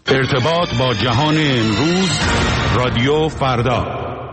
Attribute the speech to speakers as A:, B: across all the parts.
A: ارتباط با جهان امروز، رادیو فردا.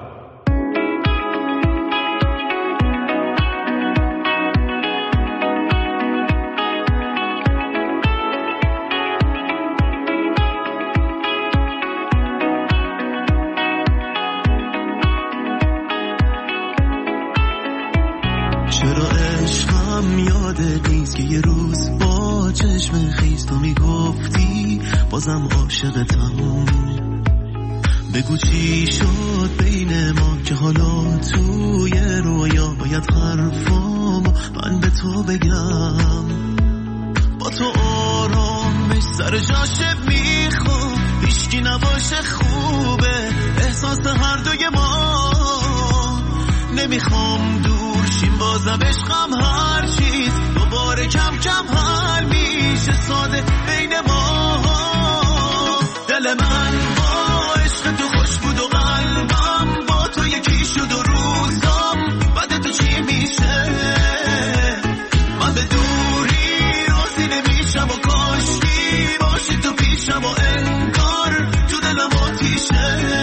B: چرا عشقم یادت نیست که یه روز با چشم خیز تو میگفتی بازم عاشقتم. بگو چی شد بین ما که حالا توی رویا باید حرفام من به تو بگم. با تو آرامش سر جاشه میخوام، هیچکی نباشه خوبه احساس هر دوی ما. نمیخوام دور شیم بازم عشقم هر چیز دوباره کم کم حل میشه ساده بین ما. دل من با عشق تو خوش بود و قلبم با تو یکی شد و روزم بعد تو چی میشه. من به دوری راضی نمیشم و کاشکی باشی تو پیشم و انگار تو دلم آتیشه.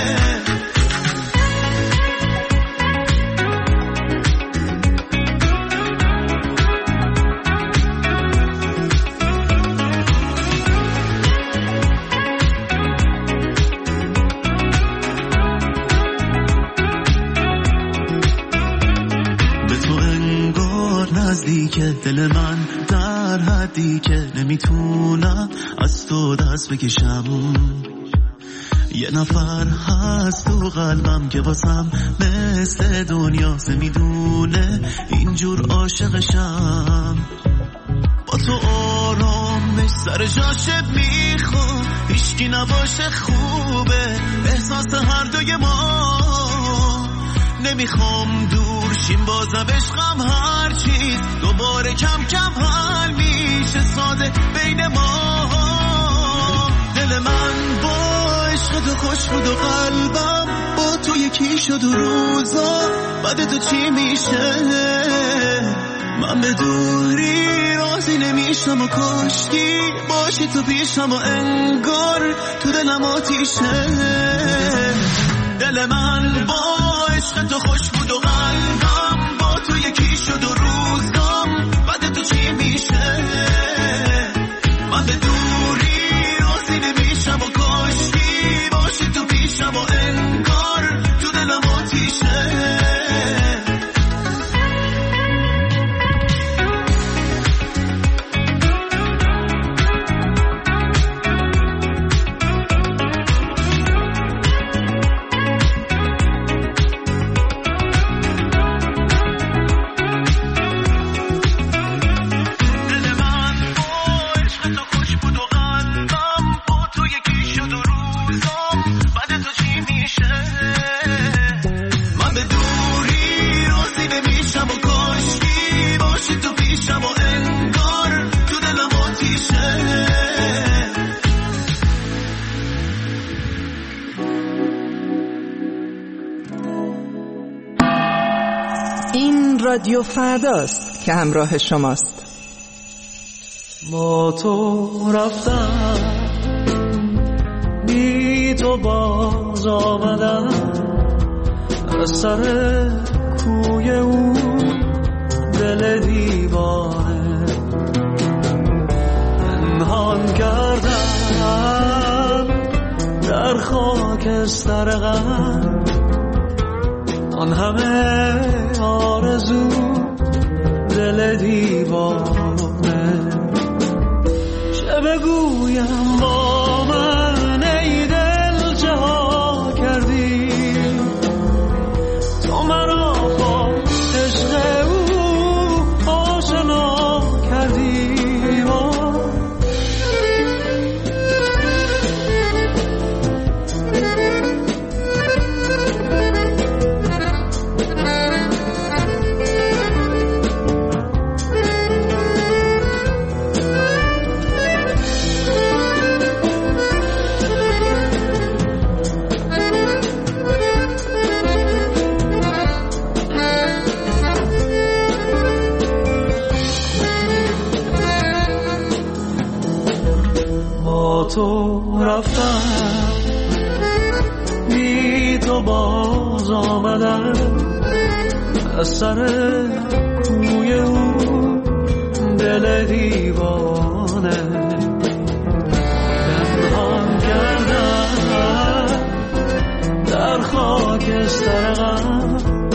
B: نزدیکه دل من در حدی که نمیتونم از تو دست بکشم. یه نفر هست تو قلبم که واسم مثل دنیا میدونه اینجور عاشقشم. با تو آرامش سر جاشه میخوام، هیچکی نباشه خوبه احساس هر دوی ما. نمیخوام دور شیم بازم عشقم هر چیز دوباره کم کم حل میشه ساده بین ما. دل من با عشق تو خوش بود و قلبم با تو یکی شد و روزا بعد تو چی میشه. من به دوری راضی نمیشم و کاشکی باشی تو پیشم و انگار تو دلم آتیشه. دل من با عشق تو خوش بود و قلبم با تو یکی شد و روزم بعد تو چی میشه. من به دوری راضی نمیشم و کاشکی باشی تو پیشم و انگار تو دلم آتیشه.
C: رادیو فرداست که همراه شماست.
D: با تو رفتم بی تو باز آمدم از سر کوی او دل دیوانه پنهان کردم در خاکستر غم آن همه آرزو دل دیوانه. چه بگویم با من ای دل چه ها کردی تو مرا با عشق او آشنا کردی. با تو رفتم، بی تو باز آمدم از سر کوی او دل دیوانه پنهان کردم در خاکستر غم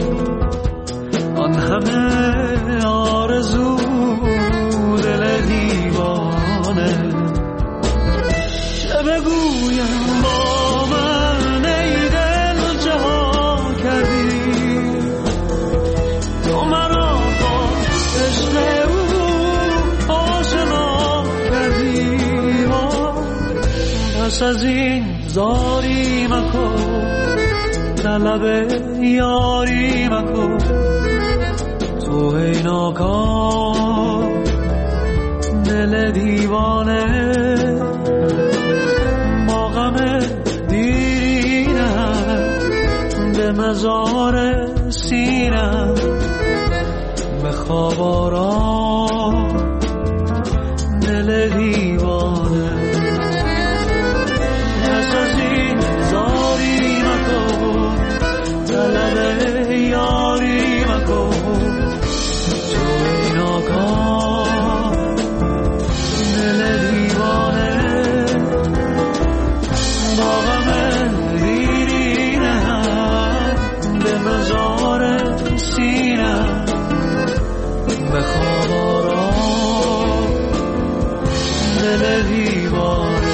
D: آن همه آرزو دل دیوانه. چه بگویم با من ای دل چه ها کردی، تو مرا با عشق او آشنا کردی. پس از این زاری مکن، طلب یاری مکن، تو ای ناکام دل دیوانه. با غم دیرینم به مزار سینم به خواب آرام دل دیوانه. پس از این زاری مکن، طلب یاری مکن، تو ای ناکام دل دیوانه. با غم دیرینم به مزار سینم به خواب آرام دل دیوانه.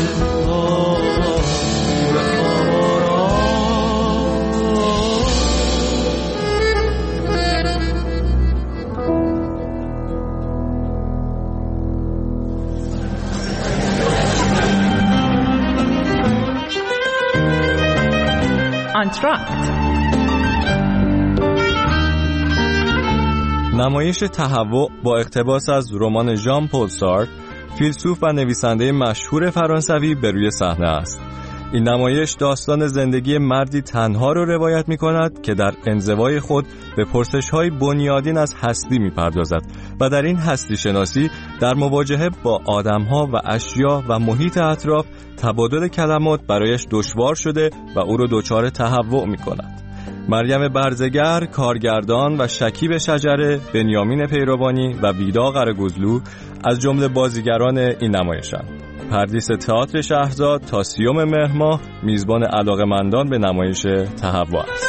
E: نمایش تهوع با اقتباس از رمان ژان پل سارتر، فیلسوف و نویسنده مشهور فرانسوی، به روی صحنه است. این نمایش داستان زندگی مردی تنها رو روایت می کند که در انزوای خود به پرسش‌های بنیادین از هستی می پردازد و در این هستی شناسی در مواجهه با آدم‌ها و اشیا و محیط اطراف تبادل کلمات برایش دشوار شده و او رو دچار تهوع می کند. مریم برزگر، کارگردان و شکیب شجره، بنیامین پیروانی و ویدا قره‌گزلو از جمله بازیگران این نمایشند. پردیس تئاتر شهرزاد تا 30 مهر ماه میزبان علاقه‌مندان به نمایش تهوع است.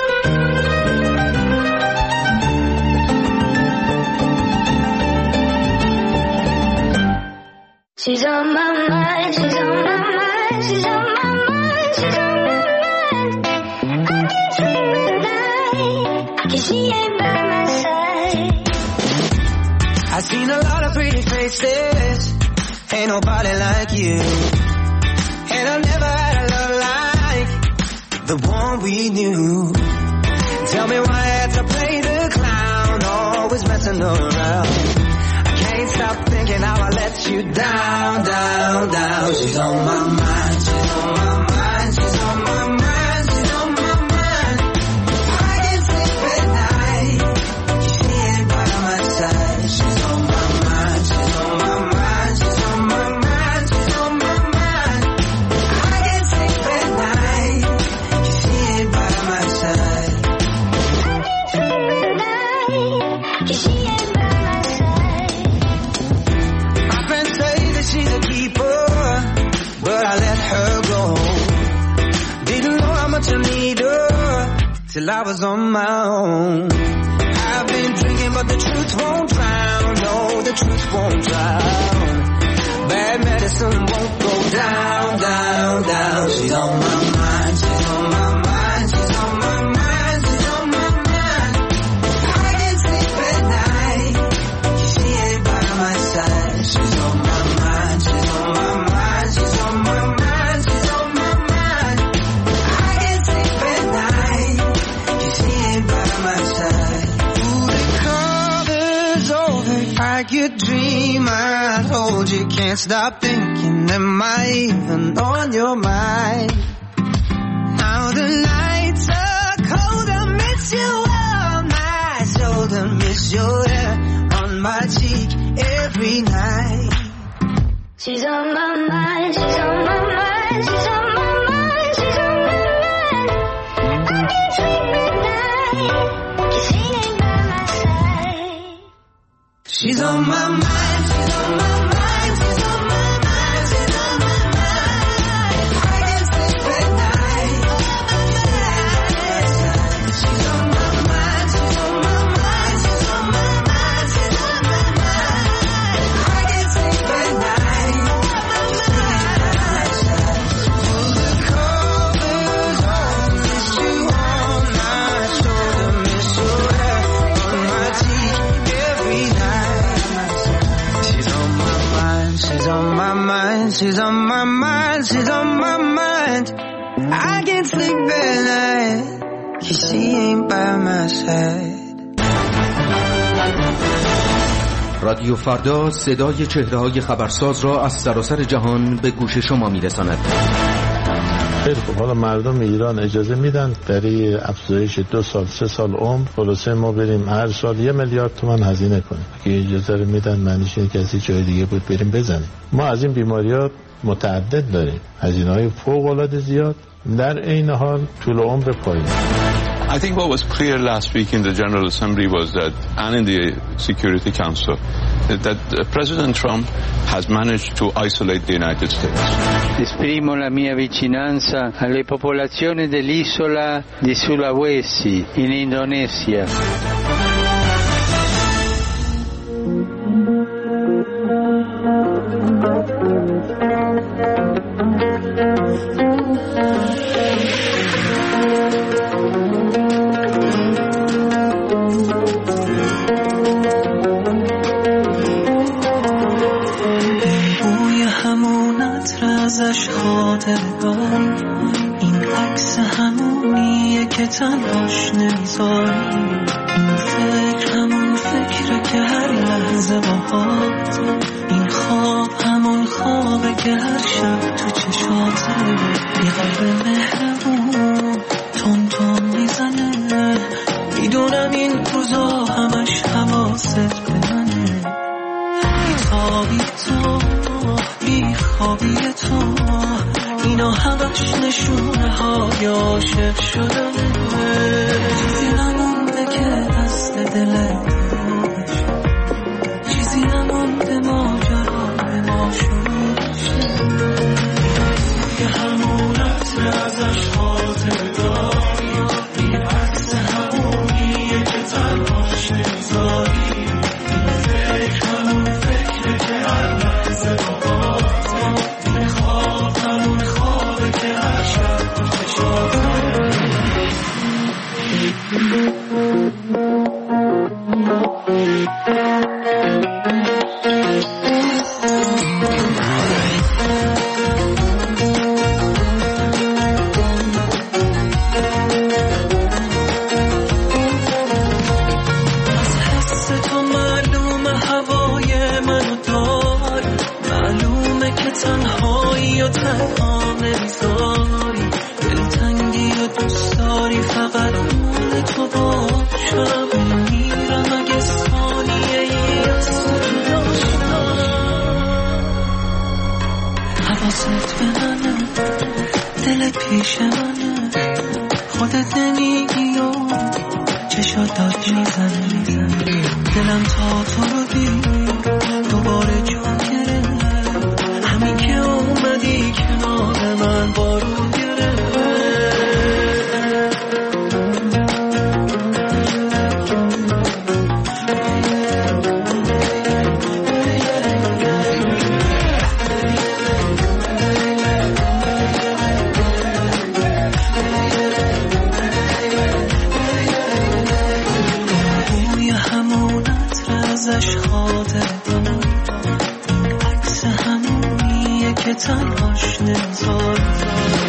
F: She's on my mind, she's on my mind, she's on my mind, she's on my mind. I can't sleep at night, 'cause she ain't by my side.
B: I've seen a lot of pretty faces, ain't nobody like you. And I've never had a love like the one we knew. Tell me why I had to play the clown, always messing around. Can't stop thinking how I let you down, down, down. She's on my mind, she's on my mind, she's on my mind, she's on my mind. I can't sleep at night, she ain't by my side. She's on my mind, she's on my mind, she's on my mind, she's on my mind. I can't sleep at night, she ain't by my side.
F: I can't sleep at night, 'cause she ain't by my side.
B: She's a keeper, but I let her go. Didn't know how much I need her till I was on my own. I've been drinking, but the truth won't drown. No, the truth won't drown. Bad medicine won't go down, down, down. She's on my mind, she's on my mind, she's on my mind, she's on my mind. I can't sleep at night, she ain't by my side. She's on my mind, she's on my mind, she's on my mind, she's on my mind. I can't sleep at night, she ain't by my side. Ooh, the cover's over, I could dream I'd hold you. Can't stop thinking, am I even on your mind? Now the nights are cold, I miss you on my shoulder, miss your hair on my cheek every night.
F: She's on my mind, she's on
G: She's on my mind, she's on my mind. I can't sleep at night, 'cause she ain't by my side.
H: رادیو فردا صدای چهره‌های خبرساز را از سراسر جهان به گوش شما میرساند.
I: خیلی خب، حالا مردم ایران اجازه میدن برای افزایش 2 سال 3 سال عمر خلاصه ما بریم هر سال 1 میلیارد تومان هزینه کنیم که اجازه رو میدن، معنیش اینه که از جای دیگه بود بریم بزنیم. ما از این بیماریات متعدد داریم، هزینه‌های فوق‌العاده زیاد، در عین حال طول عمر پایین.
J: I think what was clear last week in the General Assembly was that, and in the Security Council, that President Trump has managed to isolate the United States.
K: Esprimo la mia vicinanza alle popolazioni dell'isola di Sulawesi in Indonesia.
D: ازش خاطر داری، این عکس همونیه که تنهاش نمیذاری، این فکر همون فکره که هر لحظه باهات، این خواب همون خوابه که هر شب تو چشاته، یه قلب مهربون تون تون میزنه، میدونم این روزا همش حواست به منه، بیتابی تو بیخوابی تو، اینا همش نشونه های عاشق شدنه، چیزی نمونده که دست دلت باشه، چیزی نمونده ماجرا به ما شروع شه، یه همونت ازش خاطر داری، این عکس همونیه که تنهاش نمیذاری، این فکر همون فکره که هر لحظه تنهاش نمیذاری.